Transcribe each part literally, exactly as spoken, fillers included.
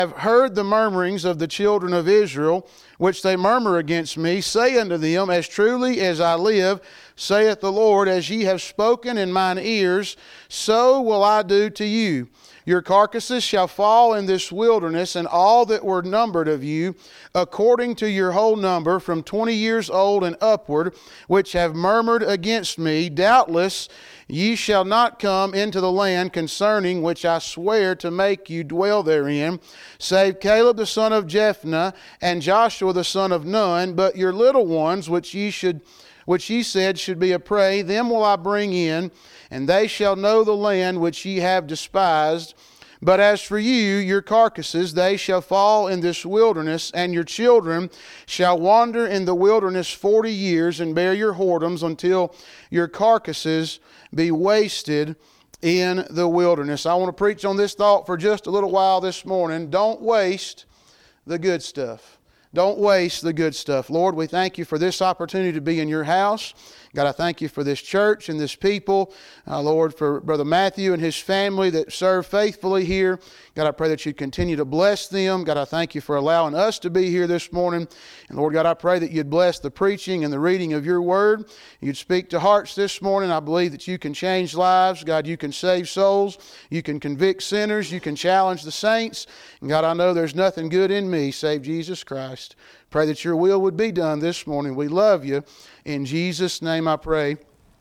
have heard the murmurings of the children of Israel, which they murmur against me. Say unto them, as truly as I live, saith the Lord, as ye have spoken in mine ears, so will I do to you. Your carcasses shall fall in this wilderness, and all that were numbered of you, according to your whole number, from twenty years old and upward, which have murmured against me. Doubtless ye shall not come into the land concerning which I swear to make you dwell therein, save Caleb the son of Jephunneh and Joshua the son of Nun. But your little ones, which ye should which ye said should be a prey, them will I bring in, and they shall know the land which ye have despised. But as for you, your carcasses, they shall fall in this wilderness, and your children shall wander in the wilderness forty years, and bear your whoredoms until your carcasses be wasted in the wilderness. I want to preach on this thought for just a little while this morning. Don't waste the good stuff. Don't waste the good stuff. Lord, we thank you for this opportunity to be in your house. God, I thank you for this church and this people. Uh, Lord, for Brother Matthew and his family that serve faithfully here. God, I pray that you continue to bless them. God, I thank you for allowing us to be here this morning. And Lord God, I pray that you'd bless the preaching and the reading of your word. You'd speak to hearts this morning. I believe that you can change lives. God, you can save souls. You can convict sinners. You can challenge the saints. And God, I know there's nothing good in me save Jesus Christ. Pray that your will would be done this morning. We love you. In Jesus' name I pray.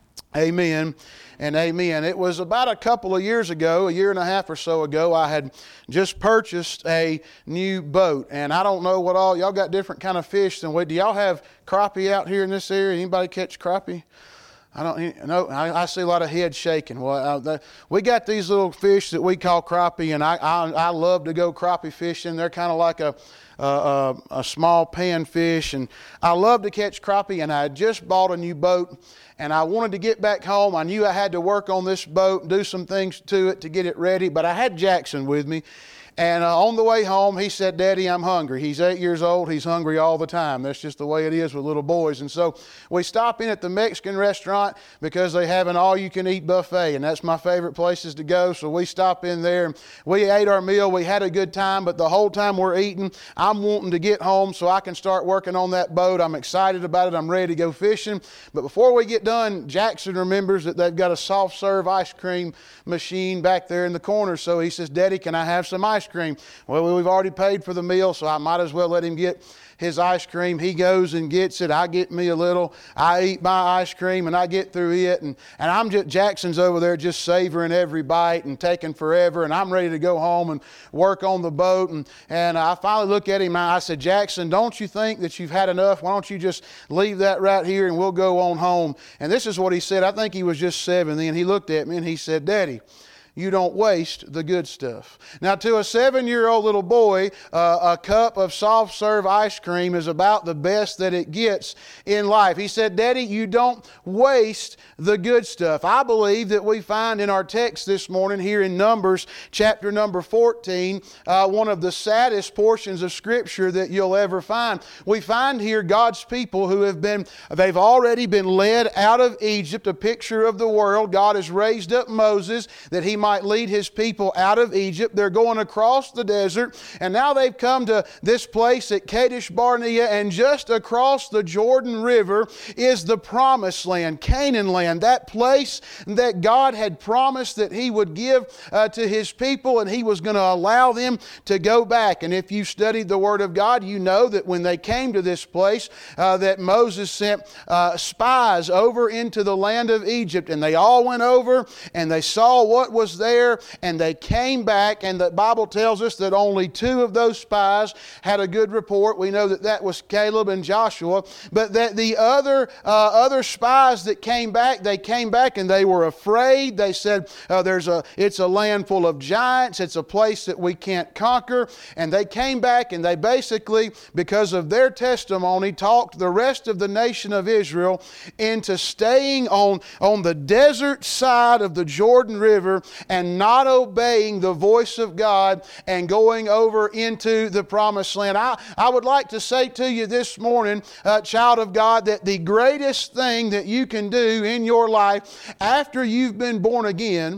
Amen and amen. It was about a couple of years ago, a year and a half or so ago, I had just purchased a new boat. And I don't know what all, y'all got different kind of fish than we. Do y'all have crappie out here in this area? Anybody catch crappie? I don't know. I, I see a lot of heads shaking. Well, uh, the, we got these little fish that we call crappie, and I I, I love to go crappie fishing. They're kind of like a, a a a small pan fish, and I love to catch crappie. And I had just bought a new boat, and I wanted to get back home. I knew I had to work on this boat, do some things to it to get it ready. But I had Jackson with me. And uh, on the way home, he said, Daddy, I'm hungry. He's eight years old. He's hungry all the time. That's just the way it is with little boys. And so we stop in at the Mexican restaurant because they have an all-you-can-eat buffet, and that's my favorite places to go. So we stop in there, and we ate our meal. We had a good time, but the whole time we're eating, I'm wanting to get home so I can start working on that boat. I'm excited about it. I'm ready to go fishing. But before we get done, Jackson remembers that they've got a soft-serve ice cream machine back there in the corner. So he says, Daddy, can I have some ice cream? Well, we've already paid for the meal, so I might as well let him get his ice cream. He goes and gets it. I get me a little. I eat my ice cream, and I get through it. And, and I'm just, Jackson's over there just savoring every bite and taking forever. And I'm ready to go home and work on the boat. And, and I finally look at him, and I said, Jackson, don't you think that you've had enough? Why don't you just leave that right here, and we'll go on home? And this is what he said. I think he was just seven then. He looked at me, and he said, Daddy, you don't waste the good stuff. Now, to a seven-year-old little boy, uh, a cup of soft-serve ice cream is about the best that it gets in life. He said, Daddy, you don't waste the good stuff. I believe that we find in our text this morning here in Numbers chapter number fourteen, uh, one of the saddest portions of Scripture that you'll ever find. We find here God's people who have been, they've already been led out of Egypt, a picture of the world. God has raised up Moses that he might lead his people out of Egypt. They're going across the desert, and now they've come to this place at Kadesh Barnea, and just across the Jordan River is the promised land, Canaan land, that place that God had promised that he would give uh, to his people, and he was going to allow them to go back. And if you studied the Word of God, you know that when they came to this place, uh, that Moses sent uh, spies over into the land of Egypt, and they all went over and they saw what was there, and they came back, and the Bible tells us that only two of those spies had a good report. We know that that was Caleb and Joshua, but that the other uh, other spies that came back, they came back and they were afraid. They said, uh, "There's a it's a land full of giants. It's a place that we can't conquer." And they came back, and they basically, because of their testimony, talked the rest of the nation of Israel into staying on on the desert side of the Jordan River and not obeying the voice of God and going over into the promised land. I, I would like to say to you this morning, uh, child of God, that the greatest thing that you can do in your life after you've been born again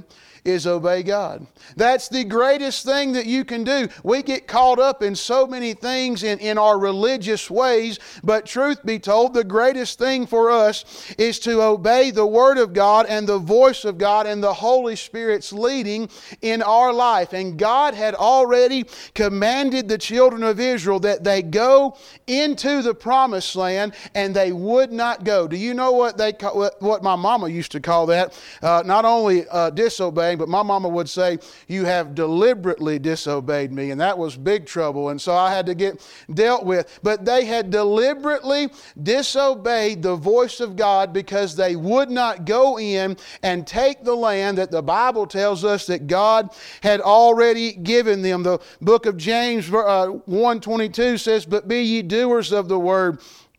is obey God. That's the greatest thing that you can do. We get caught up in so many things in, in our religious ways, but truth be told, the greatest thing for us is to obey the Word of God and the voice of God and the Holy Spirit's leading in our life. And God had already commanded the children of Israel that they go into the promised land, and they would not go. Do you know what they call, what my mama used to call that? Uh, not only uh, disobeying, but my mama would say, "You have deliberately disobeyed me," and that was big trouble. And so I had to get dealt with. But they had deliberately disobeyed the voice of God because they would not go in and take the land that the Bible tells us that God had already given them. The book of James uh, one twenty-two says, "But be ye doers of the word,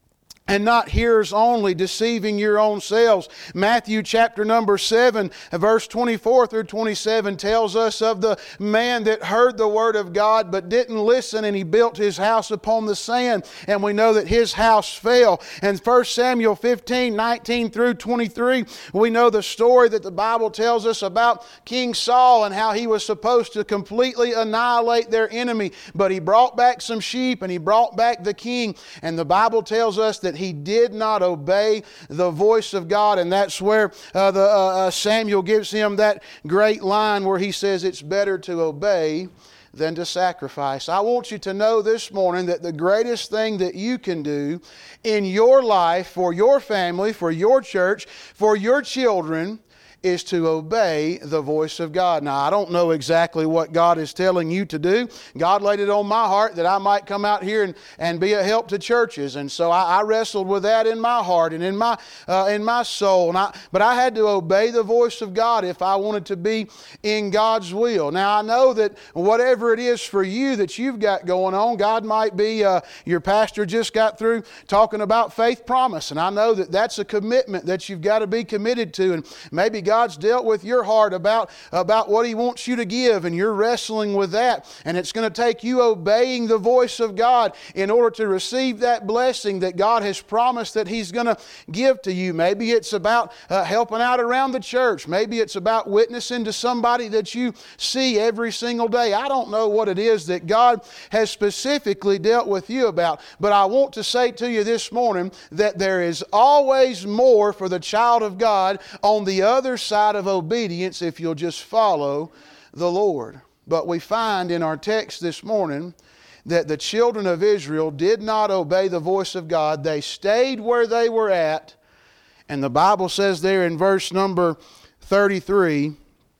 and not hearers only, deceiving your own selves." Matthew chapter number seven, verse twenty-four through twenty-seven tells us of the man that heard the word of God but didn't listen, and he built his house upon the sand, and we know that his house fell. And First Samuel fifteen, nineteen through twenty-three, we know the story that the Bible tells us about King Saul and how he was supposed to completely annihilate their enemy, but he brought back some sheep and he brought back the king, and the Bible tells us that he did not obey the voice of God. And that's where uh, the, uh, uh, Samuel gives him that great line where he says it's better to obey than to sacrifice. I want you to know this morning that the greatest thing that you can do in your life, for your family, for your church, for your children, is to obey the voice of God. Now, I don't know exactly what God is telling you to do. God laid it on my heart that I might come out here and, and be a help to churches. And so I, I wrestled with that in my heart and in my uh, in my soul. And I, but I had to obey the voice of God if I wanted to be in God's will. Now, I know that whatever it is for you that you've got going on, God might be, uh, your pastor just got through talking about faith promise. And I know that that's a commitment that you've got to be committed to. And maybe God God's dealt with your heart about, about what He wants you to give, and you're wrestling with that. And it's going to take you obeying the voice of God in order to receive that blessing that God has promised that He's going to give to you. Maybe it's about uh, helping out around the church. Maybe it's about witnessing to somebody that you see every single day. I don't know what it is that God has specifically dealt with you about, but I want to say to you this morning that there is always more for the child of God on the other side of obedience if you'll just follow the Lord. But we find in our text this morning that the children of Israel did not obey the voice of God. They stayed where they were at, and the Bible says there in verse number thirty-three,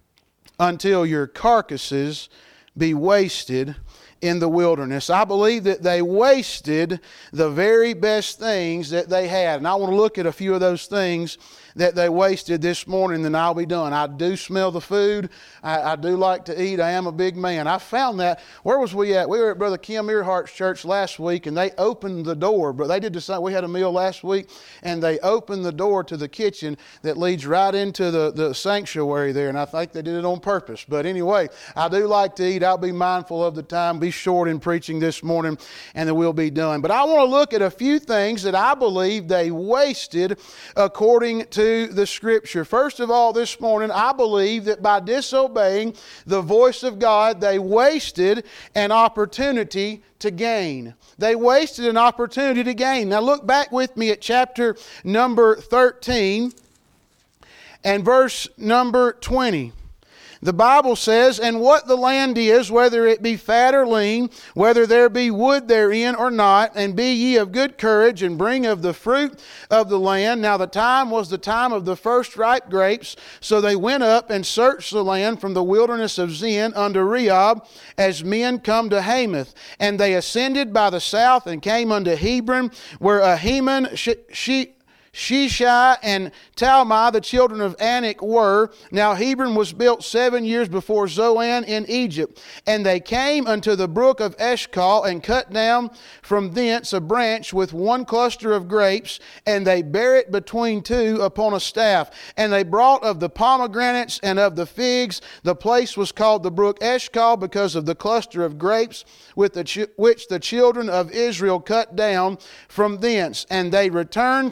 until your carcasses be wasted in the wilderness. I believe that they wasted the very best things that they had. And I want to look at a few of those things that they wasted this morning, then I'll be done. I do smell the food. I, I do like to eat. I am a big man. I found that. Where was we at? We were at Brother Kim Earhart's church last week, and they opened the door. But they did the same. We had a meal last week, and they opened the door to the kitchen that leads right into the, the sanctuary there. And I think they did it on purpose. But anyway, I do like to eat. I'll be mindful of the time. Be short in preaching this morning, and then we'll be done. But I want to look at a few things that I believe they wasted according to the Scripture. First of all, this morning, I believe that by disobeying the voice of God, they wasted an opportunity to gain. They wasted an opportunity to gain. Now look back with me at chapter number thirteen and verse number twenty. The Bible says, "And what the land is, whether it be fat or lean, whether there be wood therein or not, and be ye of good courage, and bring of the fruit of the land." Now the time was the time of the first ripe grapes. So they went up and searched the land from the wilderness of Zin unto Rehob, as men come to Hamath. And they ascended by the south and came unto Hebron, where Ahiman, she, she Shishai and Talmai, the children of Anak, were. Now Hebron was built seven years before Zoan in Egypt. And they came unto the brook of Eshcol, and cut down from thence a branch with one cluster of grapes, and they bare it between two upon a staff. And they brought of the pomegranates and of the figs. The place was called the brook Eshcol, because of the cluster of grapes with the ch- which the children of Israel cut down from thence. And they returned from searching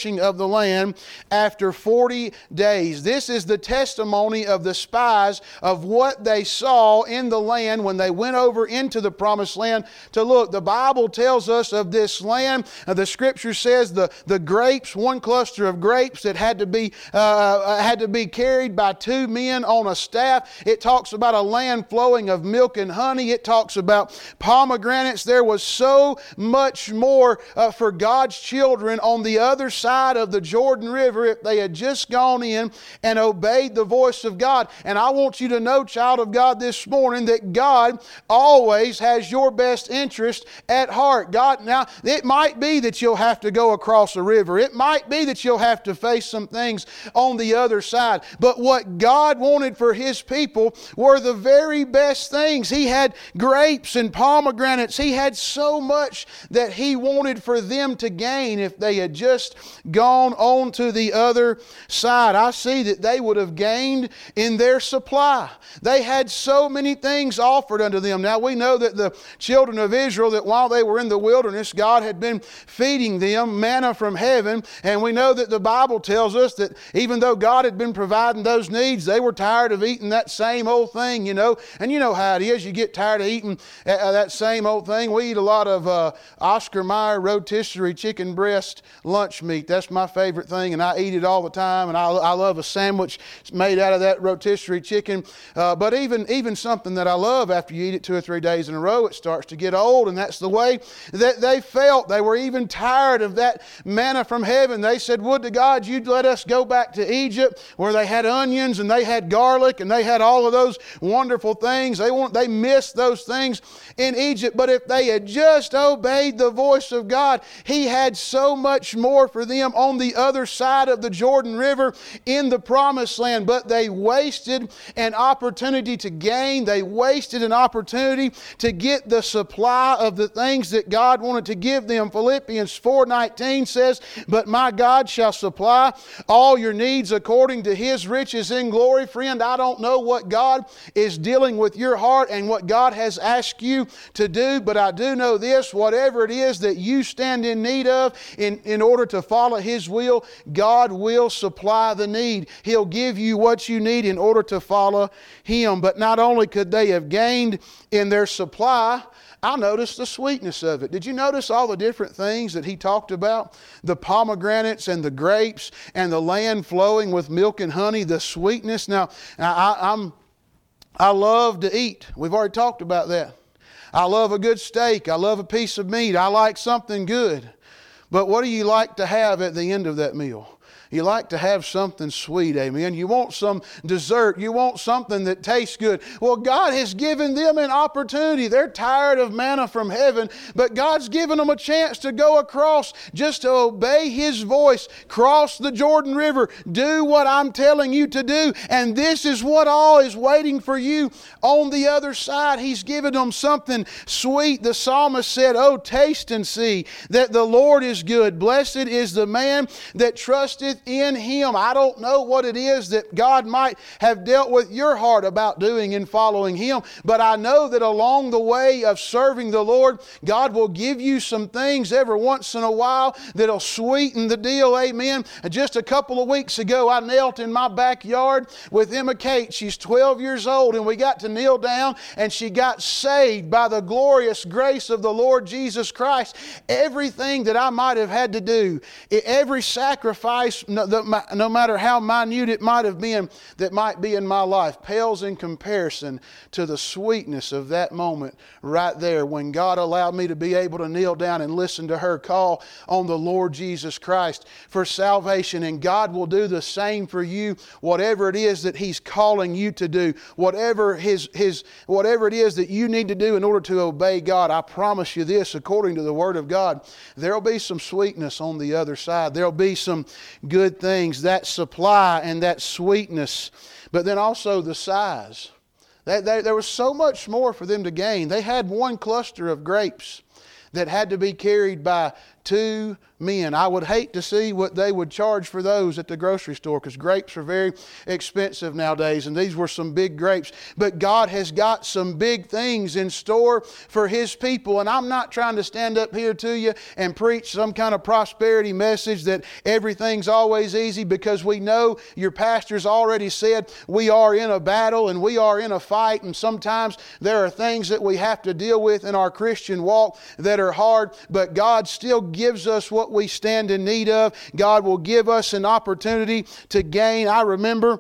searching of the land after forty days. This is the testimony of the spies of what they saw in the land when they went over into the promised land to look. The Bible tells us of this land. Uh, the Scripture says the, the grapes, one cluster of grapes that had to be uh, had to be carried by two men on a staff. It talks about a land flowing of milk and honey. It talks about pomegranates. There was so much more uh, for God's children on the other side of the Jordan River if they had just gone in and obeyed the voice of God. And I want you to know, child of God, this morning that God always has your best interest at heart. God, now, it might be that you'll have to go across a river. It might be that you'll have to face some things on the other side. But what God wanted for His people were the very best things. He had grapes and pomegranates. He had so much that He wanted for them to gain if they had just gone on to the other side. I see that they would have gained in their supply. They had so many things offered unto them. Now we know that the children of Israel, that while they were in the wilderness, God had been feeding them manna from heaven. And we know that the Bible tells us that even though God had been providing those needs, they were tired of eating that same old thing, you know. And you know how it is. You get tired of eating uh, that same old thing. We eat a lot of uh, Oscar Mayer rotisserie chicken breast lunch meat. That's my favorite thing, and I eat it all the time. And I, I love a sandwich made out of that rotisserie chicken. Uh, but even, even something that I love, after you eat it two or three days in a row, it starts to get old. And that's the way that they felt. They were even tired of that manna from heaven. They said, would to God you'd let us go back to Egypt where they had onions and they had garlic and they had all of those wonderful things. They want, they missed those things in Egypt. But if they had just obeyed the voice of God, He had so much more for them on the other side of the Jordan River in the promised land. But they wasted an opportunity to gain. They wasted an opportunity to get the supply of the things that God wanted to give them. Philippians four nineteen says, but my God shall supply all your needs according to His riches in glory. Friend, I don't know what God is dealing with your heart and what God has asked you to do, but I do know this: whatever it is that you stand in need of in, in order to follow His will, God will supply the need. He'll give you what you need in order to follow Him. But not only could they have gained in their supply, I noticed the sweetness of it. Did you notice all the different things that he talked about? The pomegranates and the grapes and the land flowing with milk and honey, the sweetness. Now, I, I'm, I love to eat. We've already talked about that. I love a good steak. I love a piece of meat. I like something good. But what do you like to have at the end of that meal? You like to have something sweet, amen. You want some dessert. You want something that tastes good. Well, God has given them an opportunity. They're tired of manna from heaven, but God's given them a chance to go across, just to obey His voice, cross the Jordan River, do what I'm telling you to do. And this is what all is waiting for you on the other side. He's given them something sweet. The psalmist said, oh, taste and see that the Lord is good. Blessed is the man that trusteth in Him. I don't know what it is that God might have dealt with your heart about doing in following Him, but I know that along the way of serving the Lord, God will give you some things every once in a while that'll sweeten the deal, amen. Just a couple of weeks ago, I knelt in my backyard with Emma Kate. She's twelve years old, and we got to kneel down, and she got saved by the glorious grace of the Lord Jesus Christ. Everything that I might have had to do, every sacrifice, No, the, no matter how minute it might have been that might be in my life, pales in comparison to the sweetness of that moment right there when God allowed me to be able to kneel down and listen to her call on the Lord Jesus Christ for salvation. And God will do the same for you, whatever it is that He's calling you to do, whatever his, his, whatever it is that you need to do in order to obey God. I promise you this, according to the Word of God, there will be some sweetness on the other side. There will be some good Good things, that supply and that sweetness, but then also the size. They, they, there was so much more for them to gain. They had one cluster of grapes that had to be carried by two men. I would hate to see what they would charge for those at the grocery store, because grapes are very expensive nowadays, and these were some big grapes. But God has got some big things in store for His people, and I'm not trying to stand up here to you and preach some kind of prosperity message that everything's always easy, because we know your pastor's already said we are in a battle and we are in a fight, and sometimes there are things that we have to deal with in our Christian walk that are hard, but God still gives us what we stand in need of. God will give us an opportunity to gain. I remember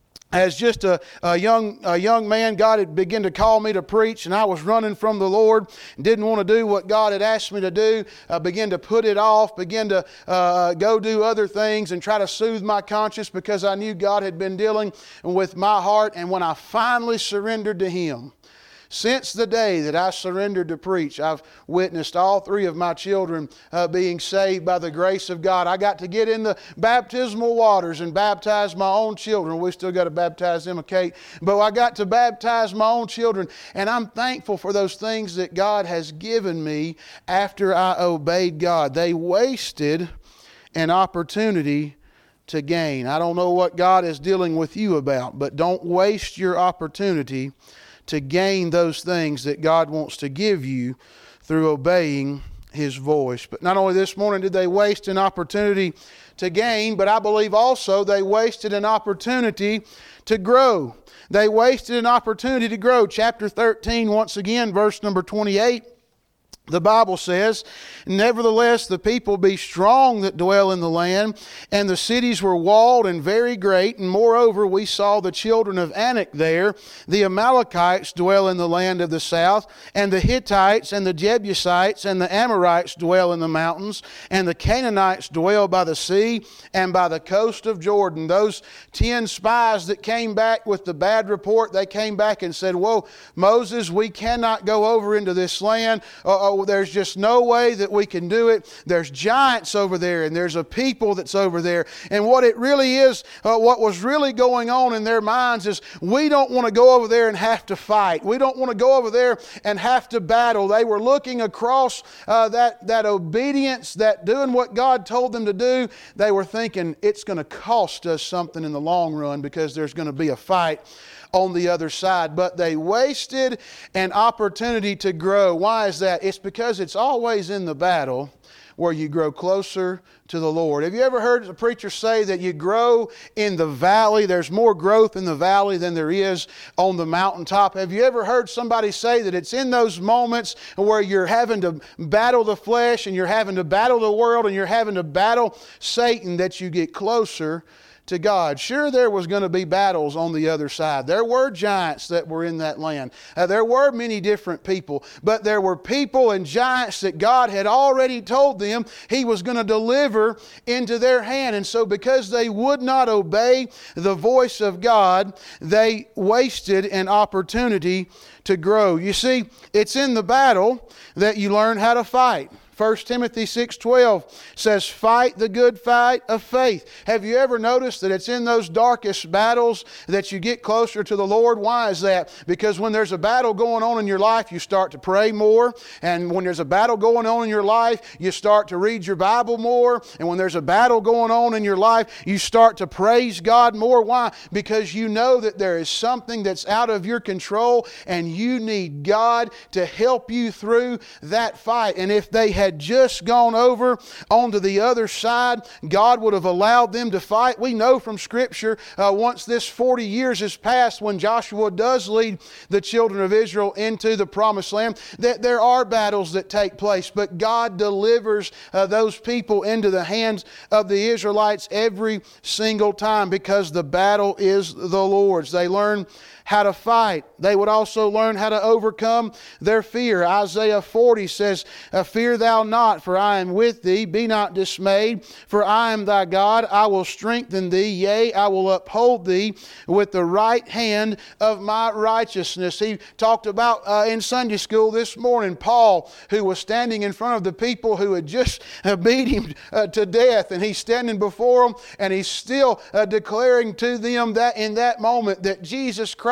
as just a, a young a young man, God had begun to call me to preach, and I was running from the Lord, didn't want to do what God had asked me to do. I began to put it off, began to uh, go do other things and try to soothe my conscience, because I knew God had been dealing with my heart. And when I finally surrendered to Him, since the day that I surrendered to preach, I've witnessed all three of my children uh, being saved by the grace of God. I got to get in the baptismal waters and baptize my own children. We still got to baptize them, okay? But I got to baptize my own children, and I'm thankful for those things that God has given me after I obeyed God. They wasted an opportunity to gain. I don't know what God is dealing with you about, but don't waste your opportunity to gain those things that God wants to give you through obeying His voice. But not only this morning did they waste an opportunity to gain, but I believe also they wasted an opportunity to grow. They wasted an opportunity to grow. Chapter thirteen, once again, verse number twenty-eight. The Bible says, "Nevertheless, the people be strong that dwell in the land, and the cities were walled and very great. And moreover, we saw the children of Anak there. The Amalekites dwell in the land of the south, and the Hittites and the Jebusites and the Amorites dwell in the mountains, and the Canaanites dwell by the sea and by the coast of Jordan." Those ten spies that came back with the bad report, they came back and said, "Whoa, Moses, we cannot go over into this land. Uh, There's just no way that we can do it. There's giants over there, and there's a people that's over there." And what it really is, uh, what was really going on in their minds is, we don't want to go over there and have to fight. We don't want to go over there and have to battle. They were looking across uh, that, that obedience, that doing what God told them to do. They were thinking, it's going to cost us something in the long run, because there's going to be a fight on the other side. But they wasted an opportunity to grow. Why is that? It's because it's always in the battle where you grow closer to the Lord. Have you ever heard a preacher say that you grow in the valley? There's more growth in the valley than there is on the mountaintop. Have you ever heard somebody say that it's in those moments where you're having to battle the flesh, and you're having to battle the world, and you're having to battle Satan, that you get closer to God? Sure, there was going to be battles on the other side. There were giants that were in that land. Uh, there were many different people, but there were people and giants that God had already told them He was going to deliver into their hand. And so because they would not obey the voice of God, they wasted an opportunity to grow. You see, it's in the battle that you learn how to fight. First Timothy six twelve says, "Fight the good fight of faith." Have you ever noticed that it's in those darkest battles that you get closer to the Lord? Why is that? Because when there's a battle going on in your life, you start to pray more. And when there's a battle going on in your life, you start to read your Bible more. And when there's a battle going on in your life, you start to praise God more. Why? Because you know that there is something that's out of your control, and you need God to help you through that fight. And if they had had just gone over onto the other side, God would have allowed them to fight. We know from Scripture, uh, once this forty years has passed, when Joshua does lead the children of Israel into the Promised Land, that there are battles that take place, but God delivers uh, those people into the hands of the Israelites every single time, because the battle is the Lord's. They learn how to fight. They would also learn how to overcome their fear. Isaiah forty says, "Fear thou not, for I am with thee. Be not dismayed, for I am thy God. I will strengthen thee. Yea, I will uphold thee with the right hand of my righteousness." He talked about uh, in Sunday school this morning, Paul, who was standing in front of the people who had just uh, beat him uh, to death. And he's standing before them, and he's still uh, declaring to them that in that moment that Jesus Christ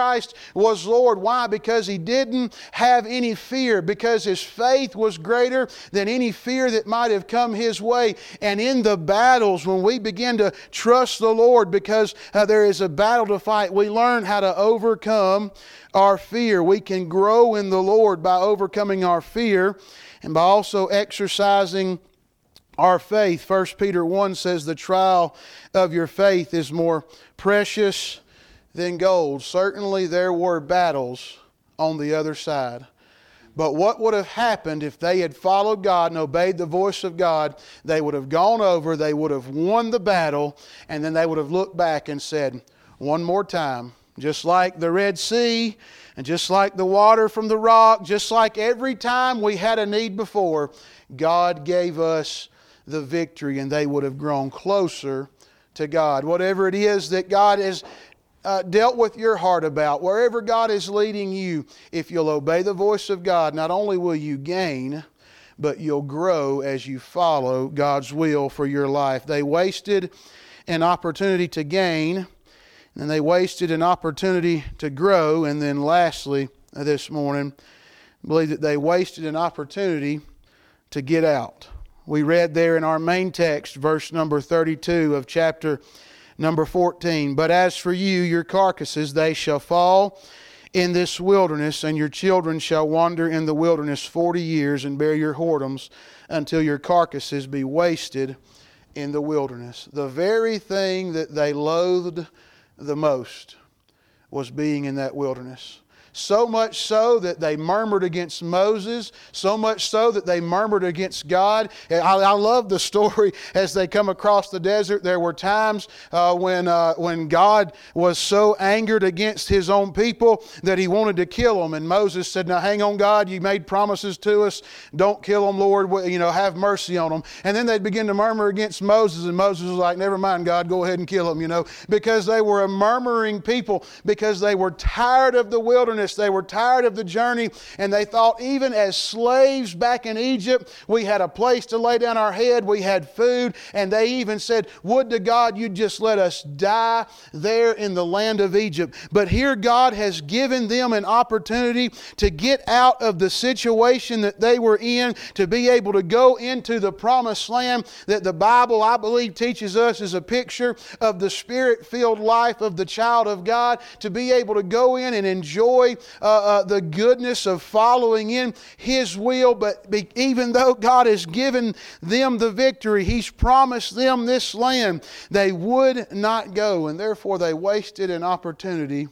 Christ was Lord. Why? Because he didn't have any fear, because his faith was greater than any fear that might have come his way. And in the battles, when we begin to trust the Lord, because uh, there is a battle to fight, we learn how to overcome our fear. We can grow in the Lord by overcoming our fear and by also exercising our faith. First Peter one says the trial of your faith is more precious than gold. Certainly there were battles on the other side. But what would have happened if they had followed God and obeyed the voice of God? They would have gone over, they would have won the battle, and then they would have looked back and said, one more time. Just like the Red Sea, and just like the water from the rock, just like every time we had a need before, God gave us the victory, and they would have grown closer to God. Whatever it is that God has uh, dealt with your heart about, wherever God is leading you, if you'll obey the voice of God, not only will you gain, but you'll grow as you follow God's will for your life. They wasted an opportunity to gain, and they wasted an opportunity to grow. And then lastly, this morning, I believe that they wasted an opportunity to get out. We read there in our main text, verse number thirty-two of chapter number fourteen. But as for you, your carcasses, they shall fall in this wilderness, and your children shall wander in the wilderness forty years, and bear your whoredoms until your carcasses be wasted in the wilderness. The very thing that they loathed the most was being in that wilderness. So much so that they murmured against Moses, so much so that they murmured against God. I, I love the story as they come across the desert. There were times uh, when, uh, when God was so angered against His own people that He wanted to kill them. And Moses said, now hang on, God, you made promises to us. Don't kill them, Lord. You know, have mercy on them. And then they'd begin to murmur against Moses, and Moses was like, never mind, God, go ahead and kill them, you know, because they were a murmuring people, because they were tired of the wilderness. They were tired of the journey, and they thought even as slaves back in Egypt, we had a place to lay down our head, we had food, and they even said, would to God you'd just let us die there in the land of Egypt. But here God has given them an opportunity to get out of the situation that they were in, to be able to go into the promised land that the Bible, I believe, teaches us is a picture of the Spirit-filled life of the child of God, to be able to go in and enjoy Uh, uh, the goodness of following in His will. But be, even though God has given them the victory, He's promised them this land, they would not go, and therefore they wasted an opportunity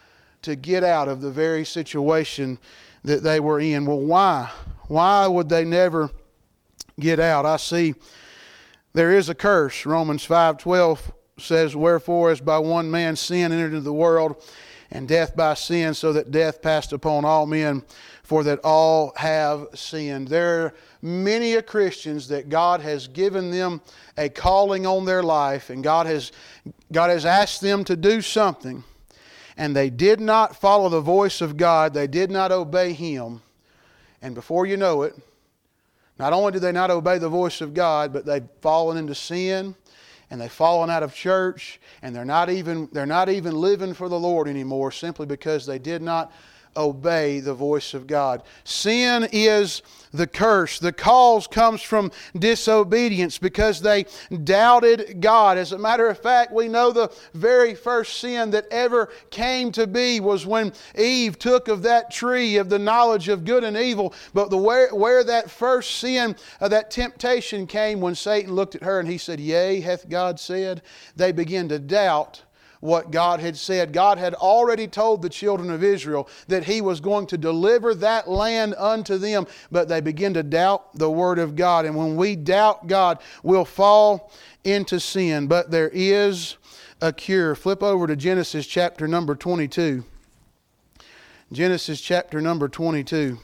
to get out of the very situation that they were in. Well, why? Why would they never get out? I see there is a curse. Romans five twelve says, wherefore as by one man sin entered into the world, and death by sin, so that death passed upon all men, for that all have sinned. There are many a Christians that God has given them a calling on their life, and God has, God has asked them to do something, and they did not follow the voice of God. They did not obey Him. And before you know it, not only did they not obey the voice of God, but they've fallen into sin, and they've fallen out of church, and they're not even they're not even living for the Lord anymore, simply because they did not obey the voice of God. Sin is the curse. The cause comes from disobedience, because they doubted God. As a matter of fact, we know the very first sin that ever came to be was when Eve took of that tree of the knowledge of good and evil. But the where, where that first sin, uh, that temptation came, when Satan looked at her and he said, yea, hath God said? They began to doubt what God had said. God had already told the children of Israel that He was going to deliver that land unto them, but they begin to doubt the Word of God. And when we doubt God, we'll fall into sin. But there is a cure. Flip over to Genesis chapter number twenty-two. Genesis chapter number twenty-two.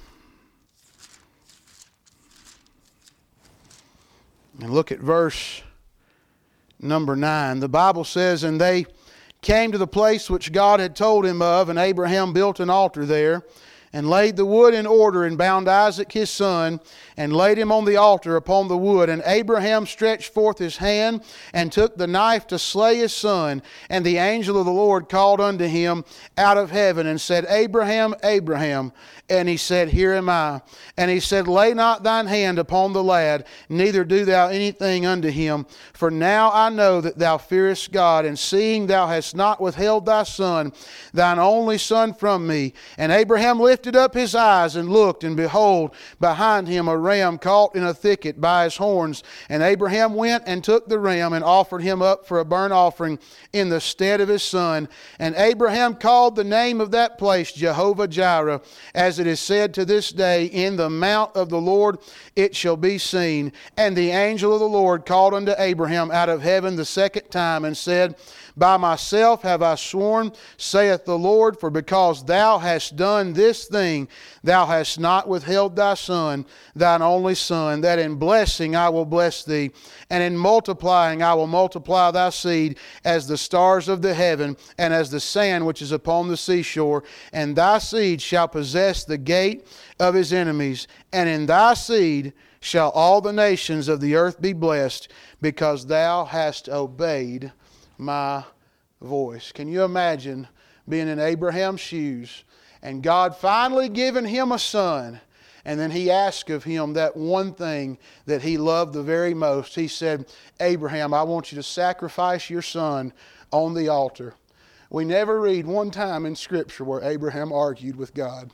And look at verse number nine. The Bible says, and they came to the place which God had told him of, and Abraham built an altar there, and laid the wood in order, and bound Isaac his son, and laid him on the altar upon the wood. And Abraham stretched forth his hand, and took the knife to slay his son. And the angel of the Lord called unto him out of heaven, and said, Abraham, Abraham. And he said, Here am I. And he said, Lay not thine hand upon the lad, neither do thou anything unto him. For now I know that thou fearest God, and seeing thou hast not withheld thy son, thine only son, from me. And Abraham lifted lifted up his eyes and looked, and behold, behind him a ram caught in a thicket by his horns. And Abraham went and took the ram and offered him up for a burnt offering in the stead of his son. And Abraham called the name of that place Jehovah Jireh, as it is said to this day, In the mount of the Lord it shall be seen. And the angel of the Lord called unto Abraham out of heaven the second time, and said, By myself have I sworn, saith the Lord, for because thou hast done this thing, thou hast not withheld thy son, thine only son, that in blessing I will bless thee, and in multiplying I will multiply thy seed as the stars of the heaven, and as the sand which is upon the seashore. And thy seed shall possess the gate of his enemies, and in thy seed shall all the nations of the earth be blessed, because thou hast obeyed my voice. Can you imagine being in Abraham's shoes and God finally giving him a son, and then he asked of him that one thing that he loved the very most? He said, Abraham, I want you to sacrifice your son on the altar. We never read one time in Scripture where Abraham argued with God.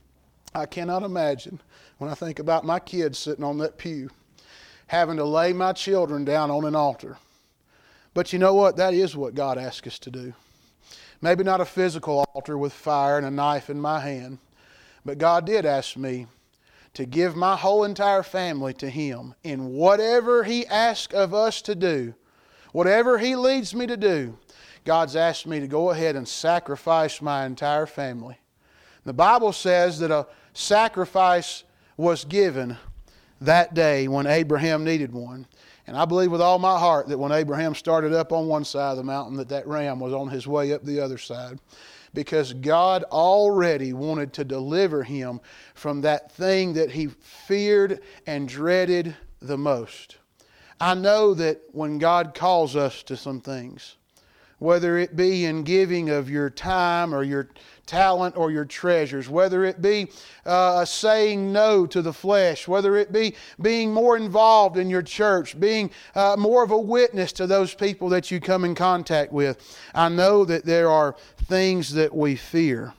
I cannot imagine, when I think about my kids sitting on that pew, having to lay my children down on an altar. But you know what? That is what God asks us to do. Maybe not a physical altar with fire and a knife in my hand, but God did ask me to give my whole entire family to Him in whatever He asks of us to do. Whatever He leads me to do, God's asked me to go ahead and sacrifice my entire family. The Bible says that a sacrifice was given that day when Abraham needed one. And I believe with all my heart that when Abraham started up on one side of the mountain, that that ram was on his way up the other side. Because God already wanted to deliver him from that thing that he feared and dreaded the most. I know that when God calls us to some things, whether it be in giving of your time or your talent or your treasures, whether it be uh, saying no to the flesh, whether it be being more involved in your church, being uh, more of a witness to those people that you come in contact with. I know that there are things that we fear,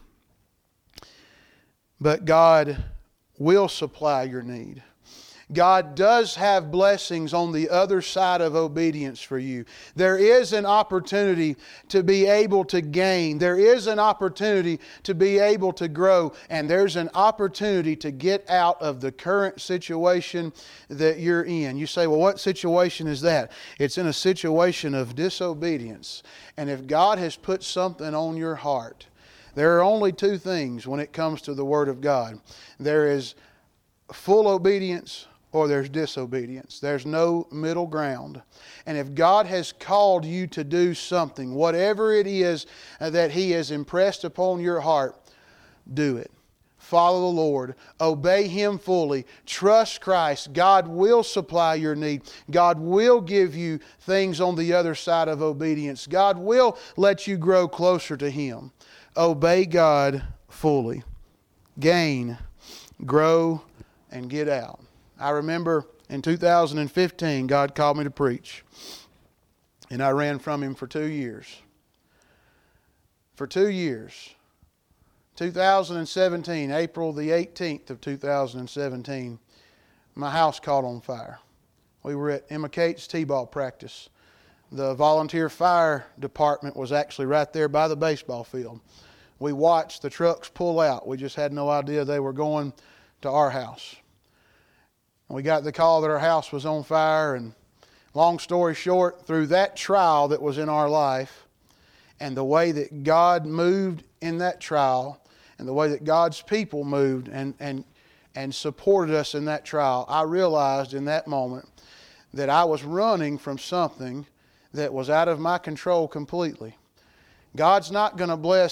but God will supply your need. God does have blessings on the other side of obedience for you. There is an opportunity to be able to gain. There is an opportunity to be able to grow. And there's an opportunity to get out of the current situation that you're in. You say, well, what situation is that? It's in a situation of disobedience. And if God has put something on your heart, there are only two things when it comes to the Word of God. There is full obedience, or there's disobedience. There's no middle ground. And if God has called you to do something, whatever it is that He has impressed upon your heart, do it. Follow the Lord. Obey Him fully. Trust Christ. God will supply your need. God will give you things on the other side of obedience. God will let you grow closer to Him. Obey God fully. Gain, grow, and get out. I remember in two thousand fifteen, God called me to preach. And I ran from Him for two years. For two years. two thousand seventeen, April the eighteenth of two thousand seventeen, my house caught on fire. We were at Emma Cates T-ball practice. The volunteer fire department was actually right there by the baseball field. We watched the trucks pull out. We just had no idea they were going to our house. We got the call that our house was on fire, and long story short, through that trial that was in our life, and the way that God moved in that trial, and the way that God's people moved and, and, and supported us in that trial, I realized in that moment that I was running from something that was out of my control completely. God's not going to bless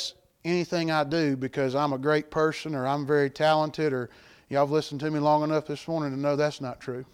anything I do because I'm a great person or I'm very talented, or y'all have listened to me long enough this morning to know that's not true.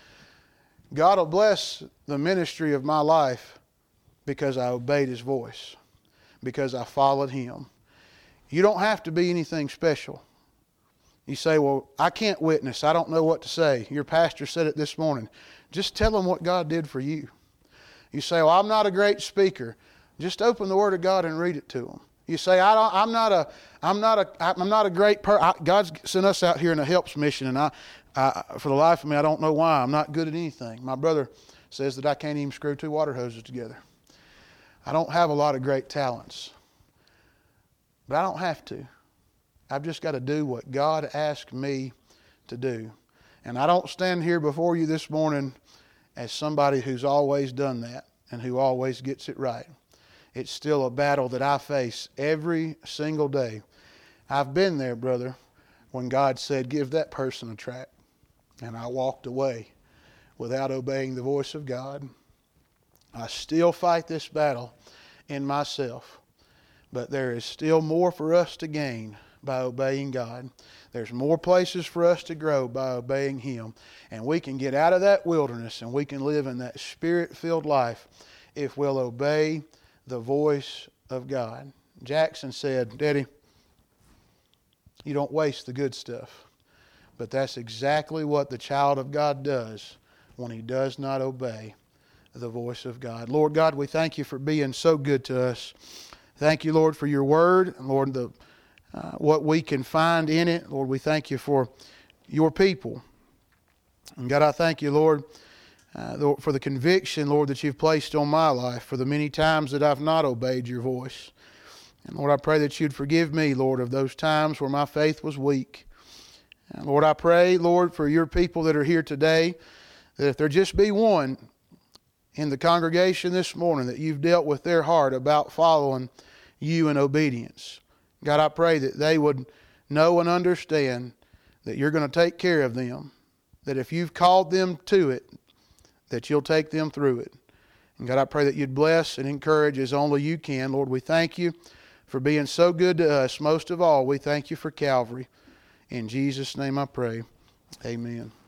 God will bless the ministry of my life because I obeyed His voice, because I followed Him. You don't have to be anything special. You say, well, I can't witness. I don't know what to say. Your pastor said it this morning. Just tell them what God did for you. You say, well, I'm not a great speaker. Just open the Word of God and read it to them. You say, I don't, I'm not a, I'm not a, I'm not a great person. God's sent us out here in a helps mission, and I, I, for the life of me, I don't know why. I'm not good at anything. My brother says that I can't even screw two water hoses together. I don't have a lot of great talents, but I don't have to. I've just got to do what God asked me to do. And I don't stand here before you this morning as somebody who's always done that and who always gets it right. It's still a battle that I face every single day. I've been there, brother, when God said, give that person a tract. And I walked away without obeying the voice of God. I still fight this battle in myself. But there is still more for us to gain by obeying God. There's more places for us to grow by obeying Him. And we can get out of that wilderness and we can live in that Spirit-filled life if we'll obey the voice of God. Jackson said, Daddy, you don't waste the good stuff. But that's exactly what the child of God does when he does not obey the voice of God. Lord God, we thank you for being so good to us. Thank you, Lord, for your word. Lord, the Uh, what we can find in it. Lord, we thank you for your people. And God, I thank you, Lord, uh, for the conviction, Lord, that you've placed on my life for the many times that I've not obeyed your voice. And Lord, I pray that you'd forgive me, Lord, of those times where my faith was weak. And Lord, I pray, Lord, for your people that are here today, that if there just be one in the congregation this morning that you've dealt with their heart about following you in obedience. God, I pray that they would know and understand that you're going to take care of them, that if you've called them to it, that you'll take them through it. And God, I pray that you'd bless and encourage as only you can. Lord, we thank you for being so good to us. Most of all, we thank you for Calvary. In Jesus' name I pray. Amen.